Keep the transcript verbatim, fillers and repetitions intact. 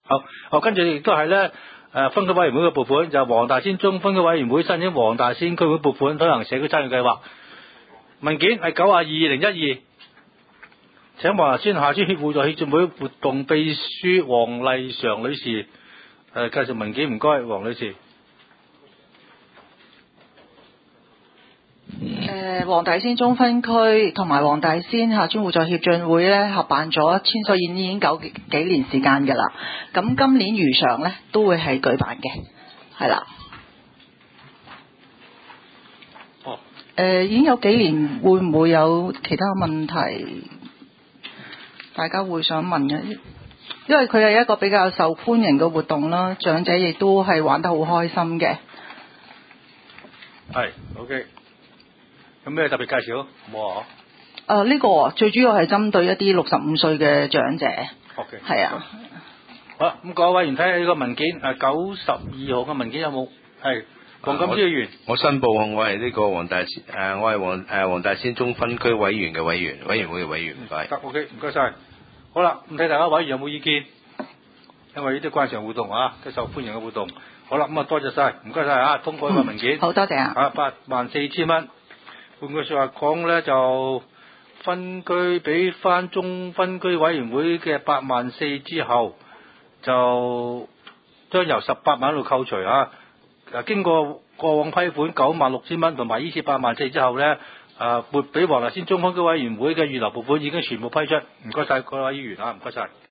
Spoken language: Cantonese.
好，好，跟住亦都係咧，誒分區委員會嘅撥款就黃大仙中分區委員會申請黃大仙區會撥款推行社區參與計劃，文件係九廿二零一二，請黃大仙下村協互助協進會活動秘書黃麗常女士誒介紹文件，唔該，黃女士。 誒黃大仙中分區同埋黃大仙下村互助協進會咧合辦咗穿梭演已經九幾年時間㗎啦，咁今年如常咧都會係舉辦嘅，係啦。 哦。 誒已經有幾年，會唔會有其他問題？大家會想問嘅，因為佢係一個比較受歡迎嘅活動啦，長者亦都係玩得好開心嘅。 係 ，OK。有咩特別介紹？冇啊？ 誒、呃、呢、這個最主要係針對一啲六十五歲嘅長者。 OK。 係啊。 好啦，咁各位委員睇下呢個文件，誒九十二號嘅文件有冇？係黃錦枝議員。 我申報我係呢個黃大仙誒，我係黃誒黃大仙中分區委員嘅委員，委員會嘅委員，唔該。 得 OK，唔該晒。好啦，咁睇大家委員有冇意見？因為呢啲慣常活動啊，都受歡迎嘅活動。好啦，咁啊多謝晒，唔該晒啊，通過呢個文件。 嗯、好多謝啊。 啊，八萬四千蚊。換句説話講咧，就分區俾翻中分區委員會嘅八萬四之後，就將由十八萬度扣除啊。誒，經過過往批款九萬六千蚊，同埋呢次八萬四之後咧，誒撥俾黃大仙中分區委員會嘅預留撥款已經全部批出。唔該晒各位議員啊，唔該晒。